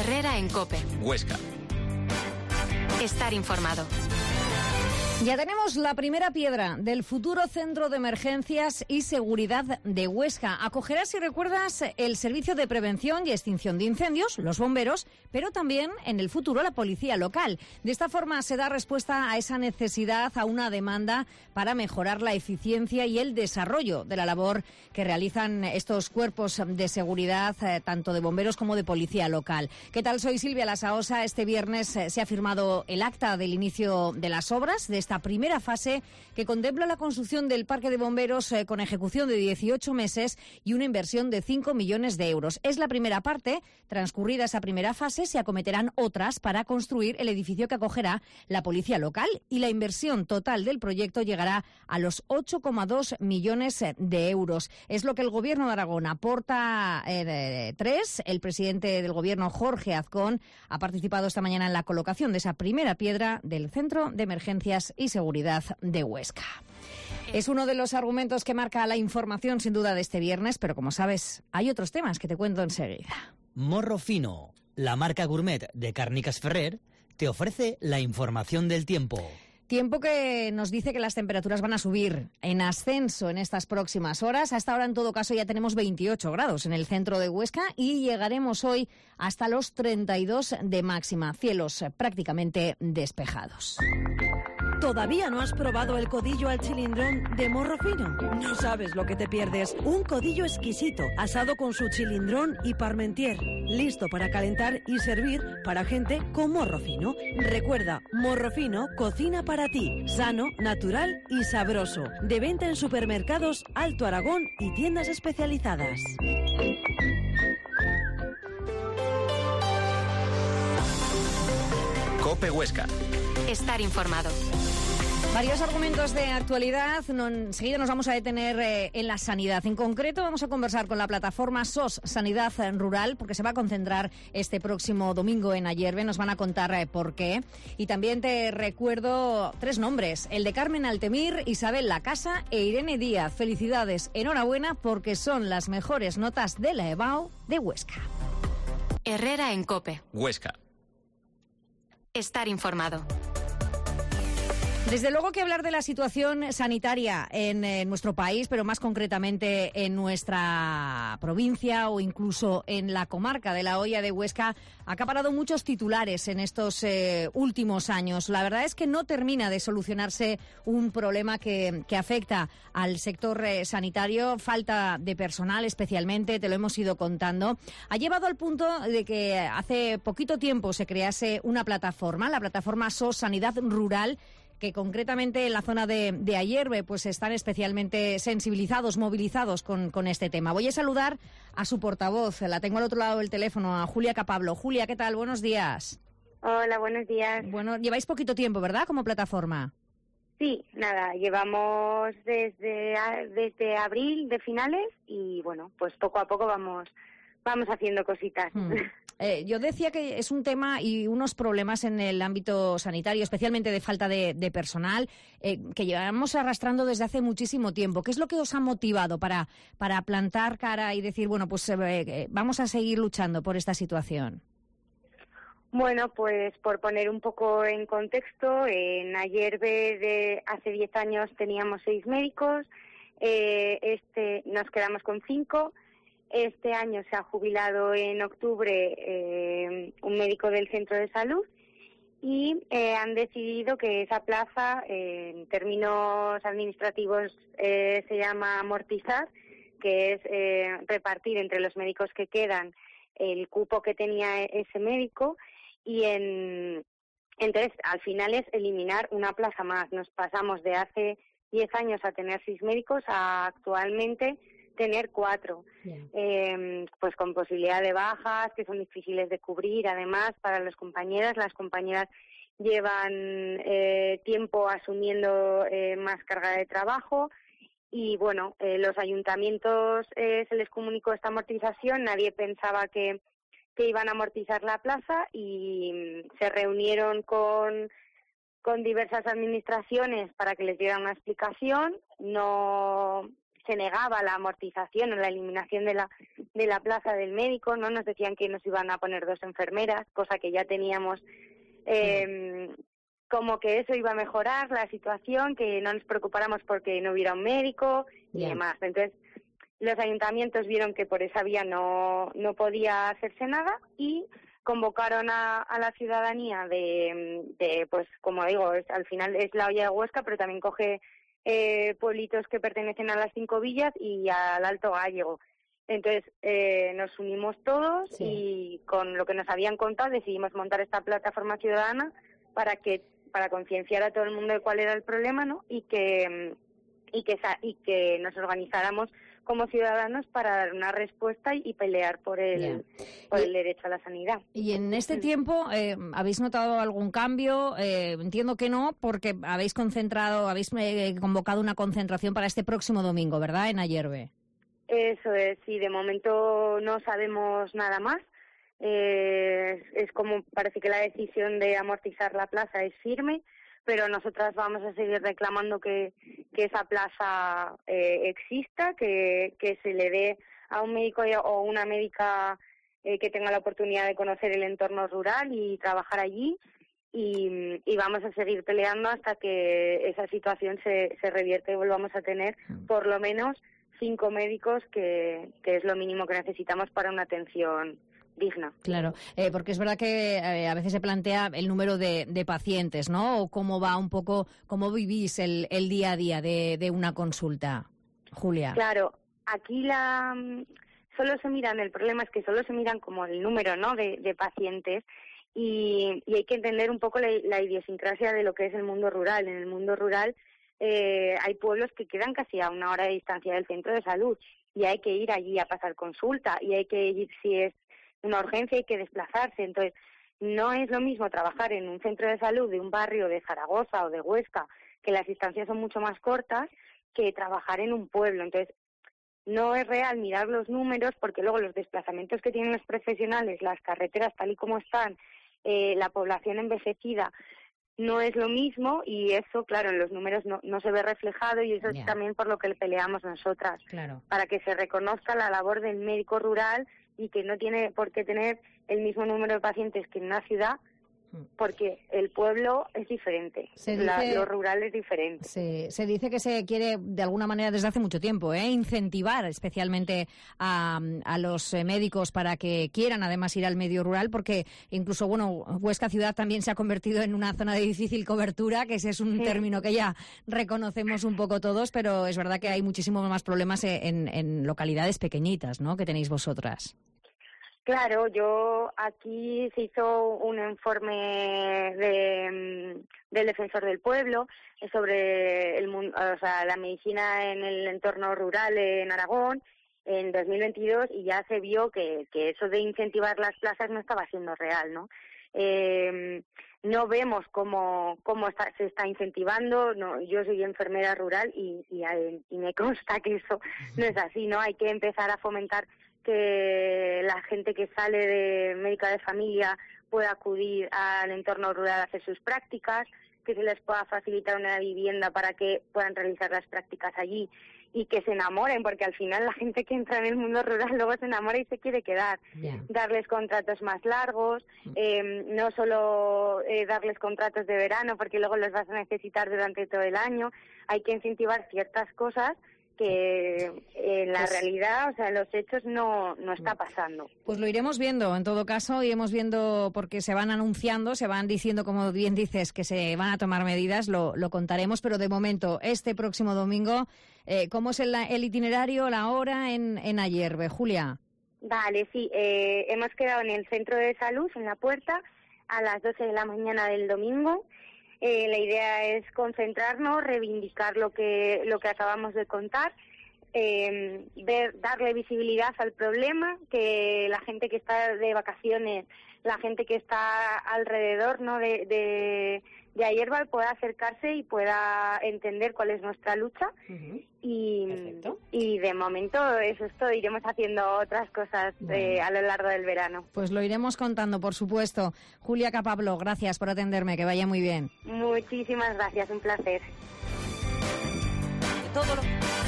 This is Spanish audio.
Herrera en COPE. Huesca. Estar informado. Ya tenemos la primera piedra del futuro Centro de Emergencias y Seguridad de Huesca. Acogerá, si recuerdas, el Servicio de Prevención y Extinción de Incendios, los bomberos, pero también en el futuro la policía local. De esta forma se da respuesta a esa necesidad, a una demanda para mejorar la eficiencia y el desarrollo de la labor que realizan estos cuerpos de seguridad, tanto de bomberos como de policía local. ¿Qué tal? Soy Silvia Lasaosa. Este viernes se ha firmado el acta del inicio de las obras de esta primera fase que contempla la construcción del parque de bomberos con ejecución de 18 meses y una inversión de 5 millones de euros. Es la primera parte. Transcurrida esa primera fase, se acometerán otras para construir el edificio que acogerá la policía local y la inversión total del proyecto llegará a los 8,2 millones de euros. Es lo que el Gobierno de Aragón aporta 3. El presidente del Gobierno, Jorge Azcón, ha participado esta mañana en la colocación de esa primera piedra del Centro de Emergencias y Seguridad de Huesca. Es uno de los argumentos que marca la información, sin duda, de este viernes, pero como sabes, hay otros temas que te cuento enseguida. Morro Fino, la marca gourmet de Càrniques Ferrer, te ofrece la información del tiempo. Tiempo que nos dice que las temperaturas van a subir en ascenso en estas próximas horas. Hasta ahora, en todo caso, ya tenemos 28 grados en el centro de Huesca y llegaremos hoy hasta los 32 de máxima. Cielos prácticamente despejados. ¿Todavía no has probado el codillo al chilindrón de Morro Fino? No sabes lo que te pierdes. Un codillo exquisito, asado con su chilindrón y parmentier. Listo para calentar y servir para gente con morro fino. Recuerda, Morro Fino cocina para ti. Sano, natural y sabroso. De venta en supermercados Alto Aragón y tiendas especializadas. COPE Huesca. Estar informado. Varios argumentos de actualidad. Enseguida nos vamos a detener en la sanidad. En concreto, vamos a conversar con la plataforma SOS Sanidad Rural, porque se va a concentrar este próximo domingo en Ayerbe. Nos van a contar por qué. Y también te recuerdo 3 nombres: el de Carmen Altemir, Isabel Lacasa e Irene Díaz. Felicidades, enhorabuena, porque son las mejores notas de la EBAU de Huesca. Herrera en COPE. Huesca. Estar informado. Desde luego que hablar de la situación sanitaria en nuestro país, pero más concretamente en nuestra provincia o incluso en la comarca de la Hoya de Huesca, ha acaparado muchos titulares en estos últimos años. La verdad es que no termina de solucionarse un problema que afecta al sector sanitario. Falta de personal especialmente, te lo hemos ido contando. Ha llevado al punto de que hace poquito tiempo se crease una plataforma, la plataforma SOS Sanidad Rural, que concretamente en la zona de Ayerbe pues están especialmente sensibilizados, movilizados con este tema. Voy a saludar a su portavoz, la tengo al otro lado del teléfono, a Julia Capablo. Julia, ¿qué tal? Buenos días. Hola, buenos días. Bueno, lleváis poquito tiempo, ¿verdad?, como plataforma. Sí, nada, llevamos desde abril de finales y bueno, pues poco a poco vamos haciendo cositas. Yo decía que es un tema y unos problemas en el ámbito sanitario, especialmente de falta de personal, que llevamos arrastrando desde hace muchísimo tiempo. ¿Qué es lo que os ha motivado para plantar cara y decir, bueno, pues vamos a seguir luchando por esta situación? Bueno, pues por poner un poco en contexto, en Ayerbe hace 10 años teníamos 6 médicos, nos quedamos con 5. Este año se ha jubilado en octubre un médico del centro de salud y han decidido que esa plaza, en términos administrativos, se llama amortizar, que es repartir entre los médicos que quedan el cupo que tenía ese médico y entonces al final es eliminar una plaza más. Nos pasamos de hace 10 años a tener 6 médicos a actualmente tener 4, pues con posibilidad de bajas que son difíciles de cubrir. Además, para las compañeras llevan tiempo asumiendo más carga de trabajo y bueno, los ayuntamientos se les comunicó esta amortización, nadie pensaba que iban a amortizar la plaza y se reunieron con diversas administraciones para que les dieran una explicación. No se negaba la amortización o la eliminación de la plaza del médico, ¿no? Nos decían que nos iban a poner 2 enfermeras, cosa que ya teníamos, como que eso iba a mejorar la situación, que no nos preocupáramos porque no hubiera un médico y demás. Entonces, los ayuntamientos vieron que por esa vía no podía hacerse nada y convocaron a la ciudadanía de pues como digo, al final es la Hoya de Huesca, pero también coge pueblitos que pertenecen a las 5 villas y al Alto Gállego. Entonces nos unimos todos y con lo que nos habían contado decidimos montar esta plataforma ciudadana para concienciar a todo el mundo de cuál era el problema, ¿no? Y que nos organizáramos como ciudadanos para dar una respuesta y pelear por el derecho a la sanidad. Y en este tiempo, ¿habéis notado algún cambio? Entiendo que no, porque habéis convocado una concentración para este próximo domingo, ¿verdad?, en Ayerbe. Eso es, sí, de momento no sabemos nada más. Es como parece que la decisión de amortizar la plaza es firme, pero nosotras vamos a seguir reclamando que esa plaza exista, que se le dé a un médico o una médica que tenga la oportunidad de conocer el entorno rural y trabajar allí, y vamos a seguir peleando hasta que esa situación se revierte y volvamos a tener por lo menos 5 médicos, que es lo mínimo que necesitamos para una atención digna. Claro, porque es verdad que a veces se plantea el número de pacientes, ¿no? O cómo va un poco, cómo vivís el día a día de una consulta, Julia. Claro, aquí solo se miran, el problema es que solo se miran como el número, ¿no?, de pacientes, y hay que entender un poco la idiosincrasia de lo que es el mundo rural. En el mundo rural hay pueblos que quedan casi a 1 hora de distancia del centro de salud y hay que ir allí a pasar consulta y hay que ir, si es una urgencia, hay que desplazarse. Entonces, no es lo mismo trabajar en un centro de salud de un barrio de Zaragoza o de Huesca, que las distancias son mucho más cortas, que trabajar en un pueblo. Entonces, no es real mirar los números, porque luego los desplazamientos que tienen los profesionales, las carreteras tal y como están, la población envejecida, no es lo mismo, y eso, claro, en los números no se ve reflejado, y eso es también por lo que peleamos nosotras, para que se reconozca la labor del médico rural y que no tiene por qué tener el mismo número de pacientes que en una ciudad, porque el pueblo es diferente, lo rural es diferente. Se dice que se quiere, de alguna manera, desde hace mucho tiempo, incentivar especialmente a los médicos para que quieran además ir al medio rural, porque incluso, Huesca ciudad también se ha convertido en una zona de difícil cobertura, que ese es un término que ya reconocemos un poco todos, pero es verdad que hay muchísimos más problemas en localidades pequeñitas, ¿no?, que tenéis vosotras. Claro, aquí se hizo un informe del Defensor del Pueblo sobre la medicina en el entorno rural en Aragón en 2022, y ya se vio que eso de incentivar las plazas no estaba siendo real, ¿no? No vemos cómo se está incentivando. No, yo soy enfermera rural y me consta que eso no es así, ¿no? Hay que empezar a fomentar que la gente que sale de médica de familia pueda acudir al entorno rural a hacer sus prácticas, que se les pueda facilitar una vivienda para que puedan realizar las prácticas allí y que se enamoren, porque al final la gente que entra en el mundo rural luego se enamora y se quiere quedar. Darles contratos más largos, no solo darles contratos de verano, porque luego los vas a necesitar durante todo el año. Hay que incentivar ciertas cosas que en la realidad, en los hechos no está pasando. Pues lo iremos viendo, en todo caso, iremos viendo, porque se van anunciando, se van diciendo, como bien dices, que se van a tomar medidas, lo contaremos, pero de momento, este próximo domingo, ¿cómo es el itinerario, la hora en Ayerbe, Julia? Vale, sí, hemos quedado en el centro de salud, en la puerta, a las 12 de la mañana del domingo. La idea es concentrarnos, reivindicar lo que acabamos de contar, darle visibilidad al problema, que la gente que está de vacaciones, la gente que está alrededor, ¿no?, de Ayerbe pueda acercarse y pueda entender cuál es nuestra lucha. Y de momento eso es todo. Iremos haciendo otras cosas a lo largo del verano. Pues lo iremos contando, por supuesto. Julia Capablo, gracias por atenderme, que vaya muy bien. Muchísimas gracias, un placer. Todo lo...